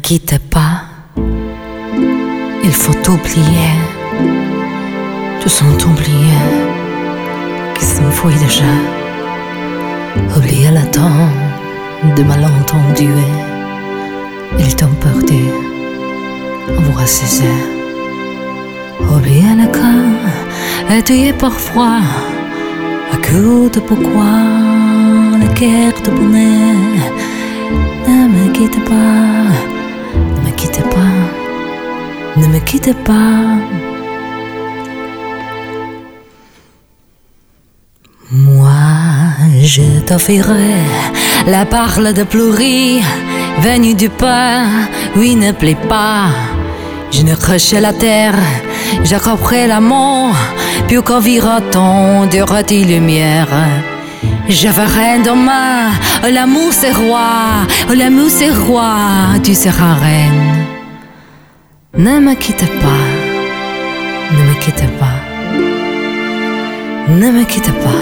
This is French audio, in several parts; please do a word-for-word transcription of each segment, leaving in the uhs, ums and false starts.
quitte pas, il faut oublier tous sont oubliés qui s'enfuient déjà. Oublier le temps de malentendus, ils t'ont perdu, vous rassisez. Oublier le cas et tuer parfois à coup de pourquoi la guerre de bonheur. Ne me quitte pas, ne me quitte pas, ne me quitte pas. Moi, je t'offrirai la parole de pleurer, venue du pain, oui, ne plaît pas. Je ne cracherai la terre, je couperai la mort, puis qu'en vira-t-on de rôti lumière. Je ferai demain, l'amour c'est roi, l'amour c'est roi, tu seras reine. Ne me quitte pas, ne me quitte pas, ne me quitte pas.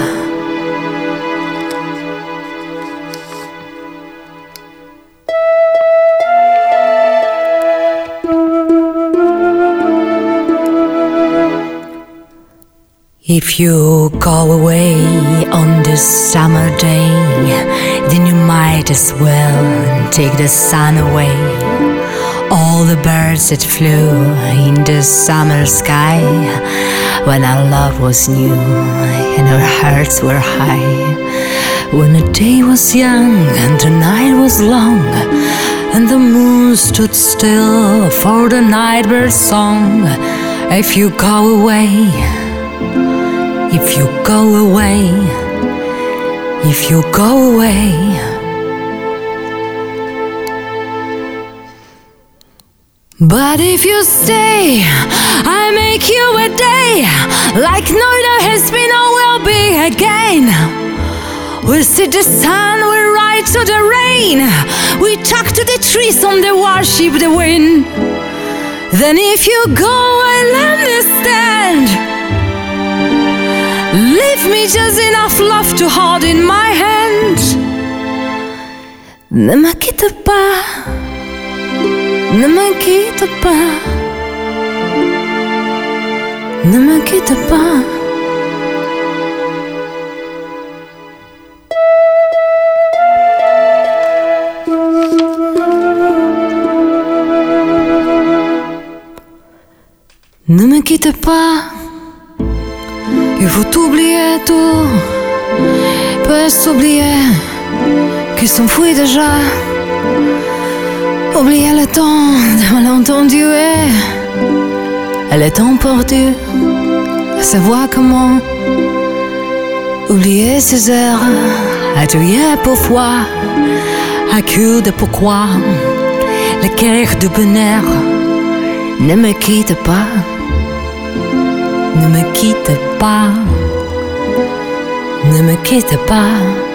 If you go away on this summer day, then you might as well take the sun away. All the birds that flew in the summer sky, when our love was new and our hearts were high. When the day was young and the night was long, and the moon stood still for the night bird's song. If you go away, if you go away, if you go away. But if you stay, I make you a day like neither has been or will be again. We'll see the sun, we'll ride to the rain, we talk to the trees on the warship, the wind. Then if you go, I'll understand. Leave me just enough love to hold in my hand. Ne me quitte pas, ne me quitte pas, ne me quitte pas. Ne me quitte pas. Il faut oublier tout, peut s'oublier qui s'enfuit déjà. Oublier le temps de malentendu et le temps perdu, à savoir comment. Oublier ces heures, à tuer parfois, à coup de pourquoi. Le cœur du bonheur, ne me quitte pas. Ne me quitte pas, ne me quitte pas.